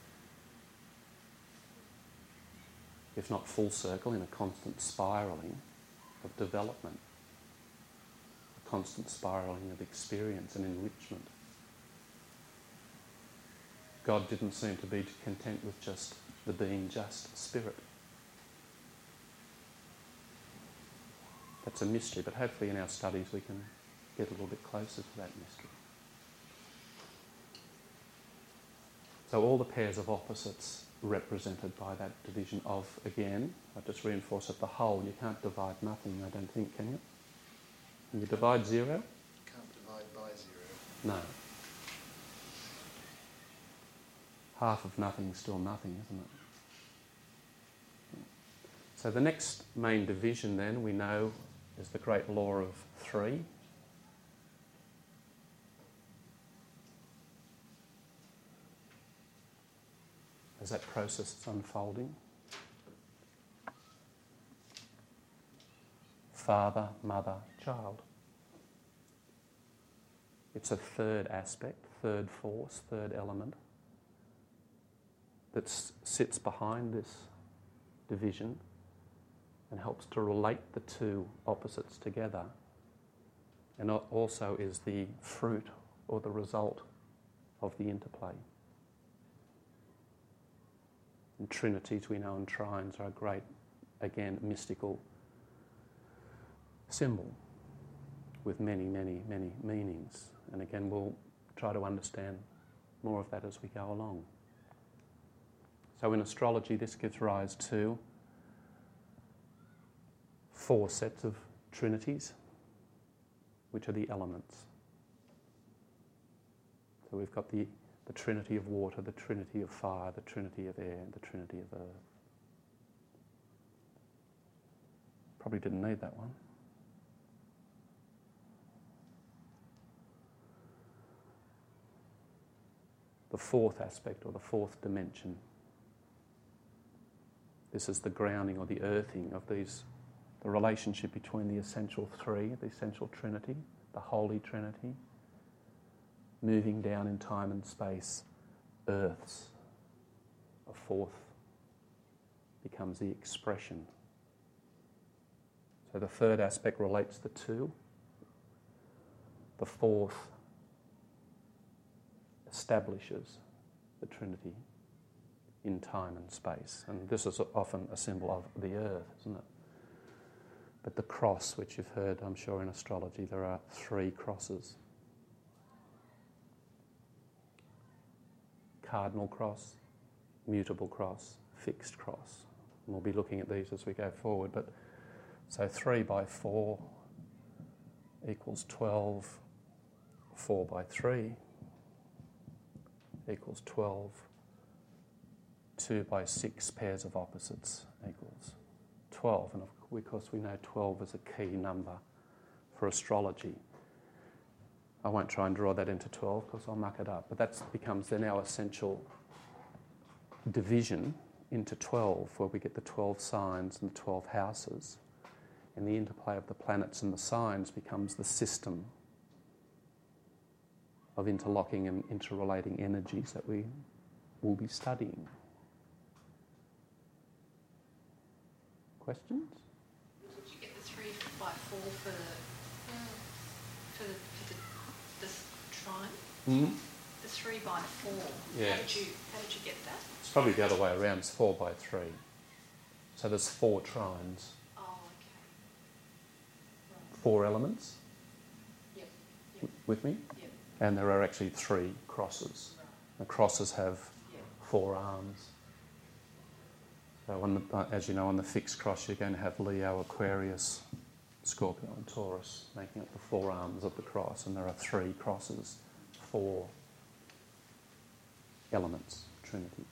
if not full circle, in a constant spiralling of development, a constant spiralling of experience and enrichment. God didn't seem to be content with just the being just spirit. That's a mystery, but hopefully in our studies we can get a little bit closer to that mystery. So all the pairs of opposites represented by that division of, again, I just reinforce it, the whole. You can't divide nothing, I don't think, can you? Can you divide zero? Can't divide by zero. No. Half of nothing is still nothing, isn't it? So the next main division then, we know, is the great law of three. As that process is unfolding. Father, mother, child. It's a third aspect, third force, third element that s- sits behind this division and helps to relate the two opposites together, and al- also is the fruit or the result of the interplay. And trinities, we know, and trines are a great, again, mystical symbol with many, many, many meanings. And again, we'll try to understand more of that as we go along. So in astrology, this gives rise to four sets of trinities, which are the elements. So we've got the, the trinity of water, the trinity of fire, the trinity of air, and the trinity of earth. Probably didn't need that one. The fourth aspect, or the fourth dimension. This is the grounding or the earthing of these, the relationship between the essential three, the essential trinity, the holy trinity, moving down in time and space, earths. A fourth becomes the expression. So the third aspect relates the two. The fourth establishes the Trinity in time and space. And this is often a symbol of the earth, isn't it? But the cross, which you've heard, I'm sure, in astrology, there are three crosses. Cardinal cross, mutable cross, fixed cross. And we'll be looking at these as we go forward. But so three by four equals twelve. Four by three equals twelve. Two by six pairs of opposites equals twelve. And of course we know twelve is a key number for astrology. I won't try and draw that into twelve because I'll muck it up. But that becomes then our essential division into twelve, where we get the twelve signs and the twelve houses. And the interplay of the planets and the signs becomes the system of interlocking and interrelating energies that we will be studying. Questions? Did you get the three by four for the for the for the, the trine? Mm-hmm. The three by four. Yes. How did you how did you get that? It's probably the other way around. It's four by three. So there's four trines. Oh, okay. Right. Four elements. Yep. Yep. W- with me? Yep. And there are actually three crosses. Right. The crosses have Yep. four arms. So on the, uh, as you know, on the fixed cross, you're going to have Leo, Aquarius, Scorpio and Taurus, making up the four arms of the cross, and there are three crosses, four elements, trinities.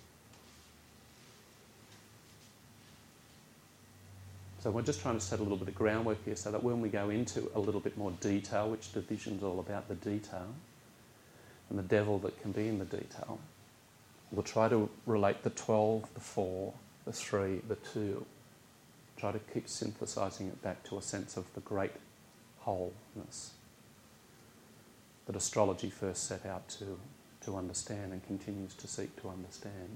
So we're just trying to set a little bit of groundwork here so that when we go into a little bit more detail, which division's all about the detail, and the devil that can be in the detail, we'll try to relate the twelve, the four, the three, the two. Try to keep synthesising it back to a sense of the great wholeness that astrology first set out to, to understand and continues to seek to understand.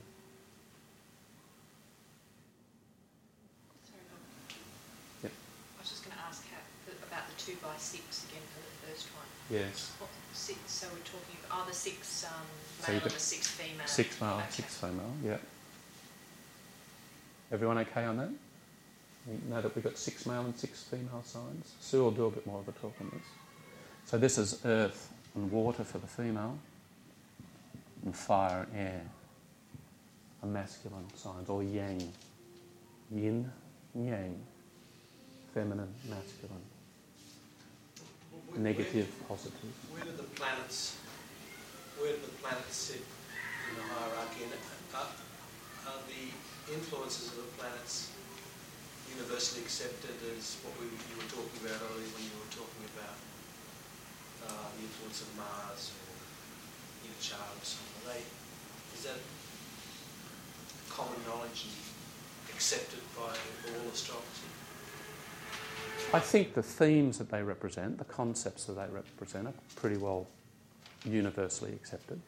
Yep. I was just going to ask how, about the two by six again for the first one. Yes. What, six, so we're talking about, are the six um, So male you've and got the six female? Six male, Okay. six female, yeah. Everyone okay on that? You know that we've got six male and six female signs. Sue will do a bit more of a talk on this. So this is earth and water for the female, and fire and air are masculine signs, or yang. Yin, yang. Feminine, masculine. Where- Negative, where- positive. Where do the planets, where do the planets sit in the hierarchy? And are, are the influences of the planets universally accepted as what we, you were talking about earlier when you were talking about uh, the influence of Mars or in a chart or something? Are they, is that common knowledge and accepted by all astrology? I think the themes that they represent, the concepts that they represent, are pretty well universally accepted.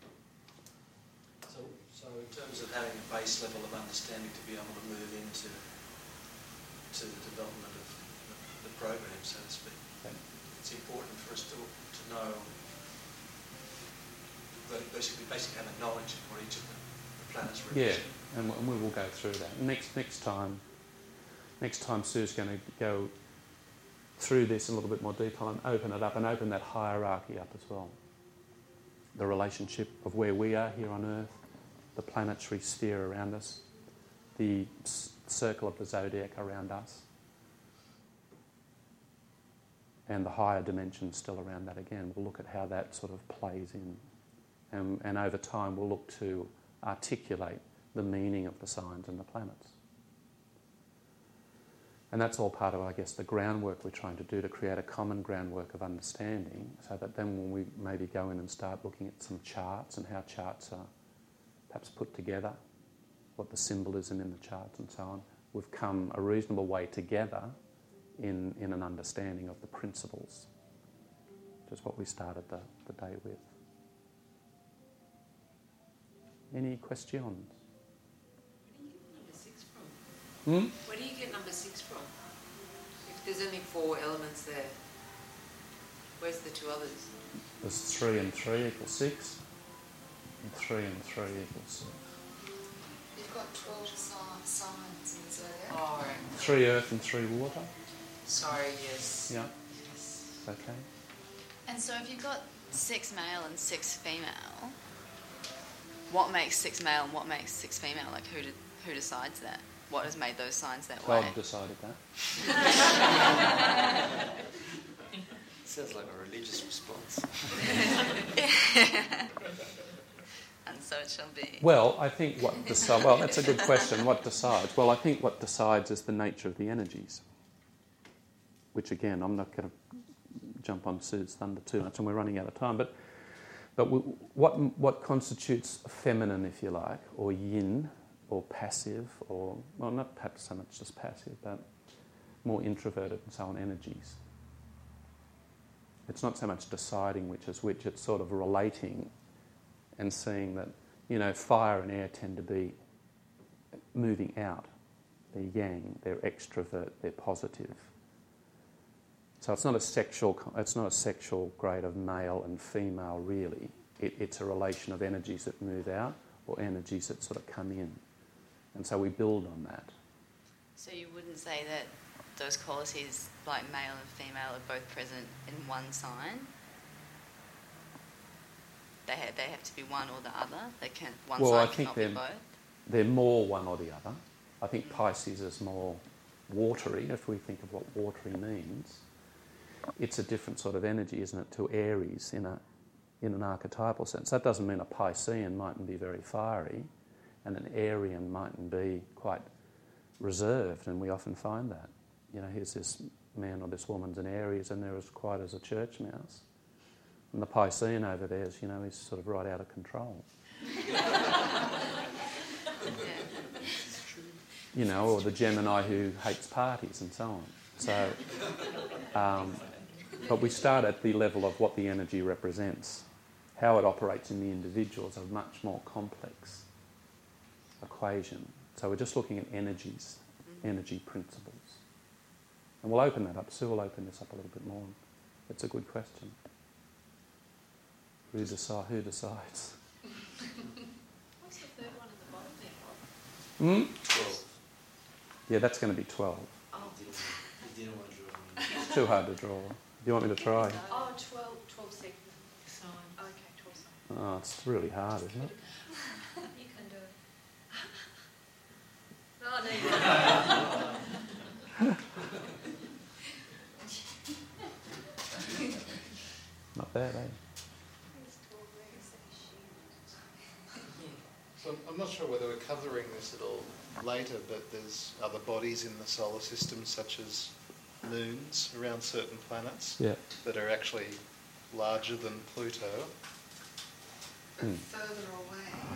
So, so in terms of having a base level of understanding to be able to move into to the development of the, the program, so to speak, Okay. it's important for us to, to know, but basically, basically have a knowledge of what each of the, the planets Yeah, represent. and, and we will go through that. Next next time, next time Sue's going to go through this in a little bit more detail and open it up and open that hierarchy up as well. The relationship of where we are here on Earth, the planetary sphere around us, the s- circle of the zodiac around us, and the higher dimensions still around that again. We'll look at how that sort of plays in. And, and over time we'll look to articulate the meaning of the signs and the planets. And that's all part of, I guess, the groundwork we're trying to do to create a common groundwork of understanding, so that then when we maybe go in and start looking at some charts and how charts are perhaps put together, what the symbolism in the charts and so on, we've come a reasonable way together in, in an understanding of the principles, which is what we started the, the day with. Any questions? Number six from? Hmm? Where do you get number six from? If there's only four elements there, where's the two others? There's three and three equals six, and three and three equals six. You've got twelve si- signs in the zodiac. Oh, right. Three earth and three water. Sorry, yes. Yeah. Yes. Okay. And so if you've got six male and six female, what makes six male and what makes six female? Like who did, who decides that? What has made those signs that God way? decided that. Sounds like a religious response. And so it shall be. Well, I think what decides... Well, that's a good question. What decides? Well, I think what decides is the nature of the energies. Which, again, I'm not going to jump on Sue's thunder too much, and we're running out of time. But, but we, what what constitutes feminine, if you like, or yin, or passive, or well, not perhaps so much just passive, but more introverted and so on energies. It's not so much deciding which is which; it's sort of relating and seeing that, you know, fire and air tend to be moving out. They're yang, they're extrovert, they're positive. So it's not a sexual, it's not a sexual grade of male and female really. It, it's a relation of energies that move out or energies that sort of come in. And so we build on that. So you wouldn't say that those qualities, like male and female, are both present in one sign? They have, they have to be one or the other? They can one Well, I sign think cannot be they're, both? they're more one or the other. I think Pisces is more watery, if we think of what watery means, it's a different sort of energy, isn't it, to Aries in a in an archetypal sense. That doesn't mean a Piscean mightn't be very fiery, and an Arian mightn't be quite reserved, and we often find that. You know, here's this man or this woman's an Aries, and they're as quiet as a church mouse. And the Piscean over there is, you know, he's sort of right out of control. You know, or the Gemini who hates parties and so on. So, um, but we start at the level of what the energy represents. How it operates in the individual is a much more complex equation. So we're just looking at energies, energy principles. And we'll open that up. Sue will open this up a little bit more. It's a good question. Who, decide, who decides? What's the third one at the bottom there, Bob? Hmm? twelve. Yeah, that's going to be twelve. Oh. You didn't want to draw. It's too hard to draw. Do you want me to try? Oh, twelve, twelve signs. Okay, twelve signs. Oh, it's really hard, isn't it? You can do it. Oh, no, you can't. Not bad, eh? So I'm not sure whether we're covering this at all later, but there's other bodies in the solar system, such as moons around certain planets, yeah. that are actually larger than Pluto. But Hmm. further away.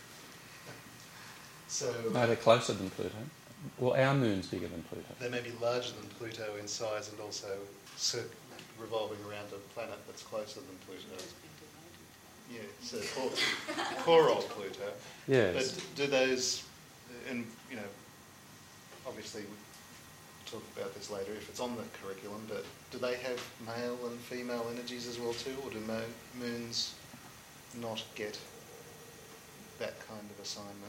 So No, they're closer than Pluto. Well, our moon's bigger than Pluto. they may be larger than Pluto in size and also cir- revolving around a planet that's closer than Pluto. Yeah, so poor, poor old Pluto. Yes. But do those, and you know, obviously we'll talk about this later if it's on the curriculum, but do they have male and female energies as well too, or do mo- moons not get that kind of assignment?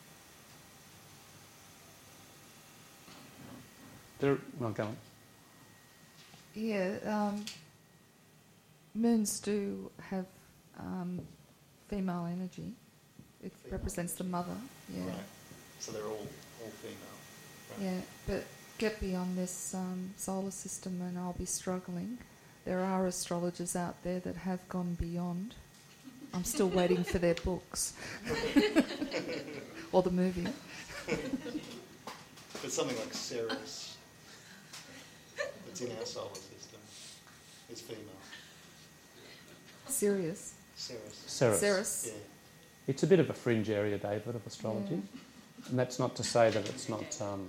They're not going. Yeah, um, moons do have um, female energy. It Female represents the mother. Yeah. Right. So they're all all female. Right. Yeah, but get beyond this um, solar system and I'll be struggling. There are astrologers out there that have gone beyond. I'm still waiting for their books. Or the movie. But something like Ceres, that's in our solar system, is female. Sirius. Ceres. Ceres. Ceres. Yeah. It's a bit of a fringe area, David, of astrology. Yeah. And that's not to say that it's not... Um,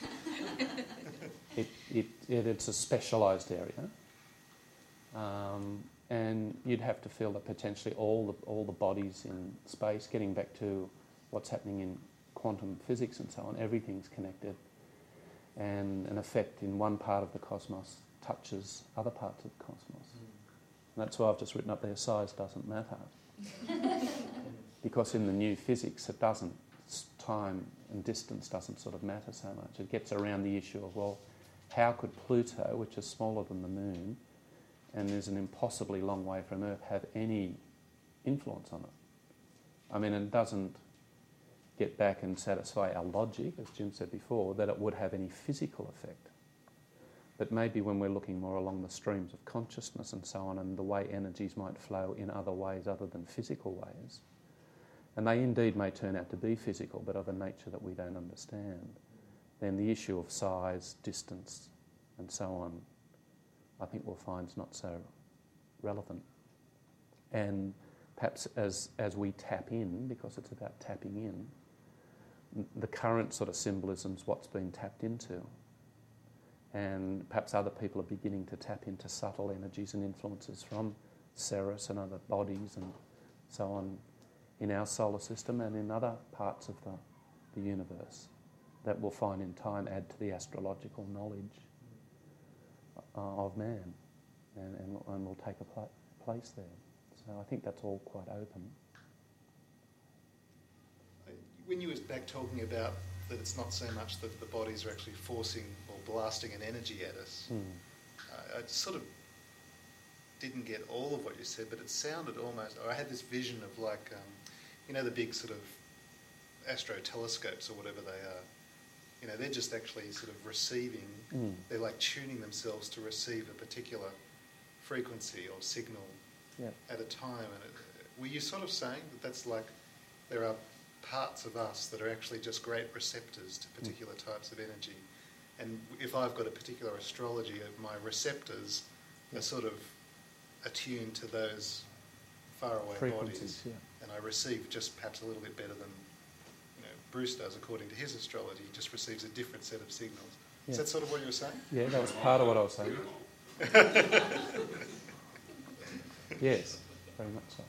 it, it, it, it's a specialised area. Um, and you'd have to feel that potentially all the, all the bodies in space, getting back to what's happening in quantum physics and so on, everything's connected. And an effect in one part of the cosmos touches other parts of the cosmos. Mm. And that's why I've just written up there, size doesn't matter. Because in the new physics, it doesn't. Time and distance doesn't sort of matter so much. It gets around the issue of, well, how could Pluto, which is smaller than the Moon, and is an impossibly long way from Earth, have any influence on it? I mean, it doesn't get back and satisfy our logic, as Jim said before, that it would have any physical effect. But maybe when we're looking more along the streams of consciousness and so on, and the way energies might flow in other ways other than physical ways, and they indeed may turn out to be physical, but of a nature that we don't understand, then the issue of size, distance, and so on, I think we'll find is not so relevant. And perhaps as as we tap in, because it's about tapping in, the current sort of symbolism's what's been tapped into. And perhaps other people are beginning to tap into subtle energies and influences from Ceres and other bodies and so on in our solar system and in other parts of the, the universe that we'll find in time add to the astrological knowledge uh, of man and, and, and will take a pla- place there. So I think that's all quite open. When you was back talking about that it's not so much that the bodies are actually forcing or blasting an energy at us, Hmm. I, I sort of didn't get all of what you said, but it sounded almost, or I had this vision of like, um, you know, the big sort of astro telescopes or whatever they are, You know, they're just actually sort of receiving, Mm. they're like tuning themselves to receive a particular frequency or signal Yeah. at a time. And it, were you sort of saying that that's like there are parts of us that are actually just great receptors to particular Mm. types of energy? And if I've got a particular astrology, my receptors Yeah. are sort of attuned to those faraway Frequencies, bodies, yeah. and I receive just perhaps a little bit better than you know Bruce does according to his astrology. He just receives a different set of signals. Yeah. Is that sort of what you were saying? Yeah, that was part of what I was saying. Yes, very much so.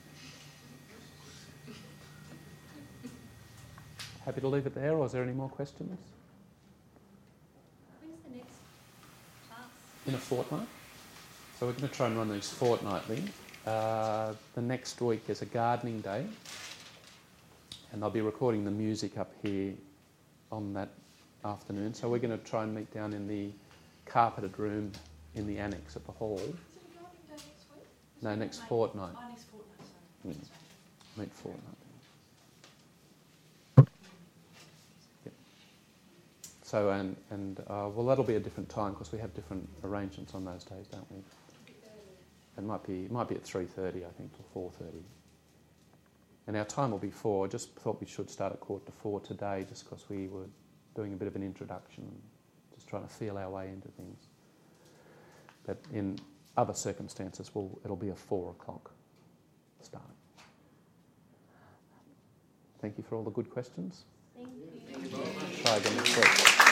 Happy to leave it there, or is there any more questions? When's the next class? In a fortnight. So we're going to try and run these fortnightly. Uh, the next week is a gardening day, and I'll be recording the music up here on that afternoon. So we're going to try and meet down in the carpeted room in the annex at the hall. Is it a gardening day next week? No, next fortnight. Oh, next fortnight, sorry. Mm. Meet fortnight. Yep. So and and uh, well, that'll be a different time because we have different arrangements on those days, don't we? It might be it might be at three thirty, I think, or four thirty. And our time will be four. I just thought we should start at quarter to four today, just because we were doing a bit of an introduction, just trying to feel our way into things. But in other circumstances, we'll, it'll be a four o'clock start. Thank you for all the good questions. Thank you. Thank you very much. Try again next week.